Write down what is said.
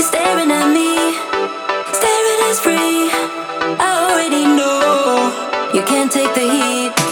staring at me, staring us free. I already know you can't take the heat.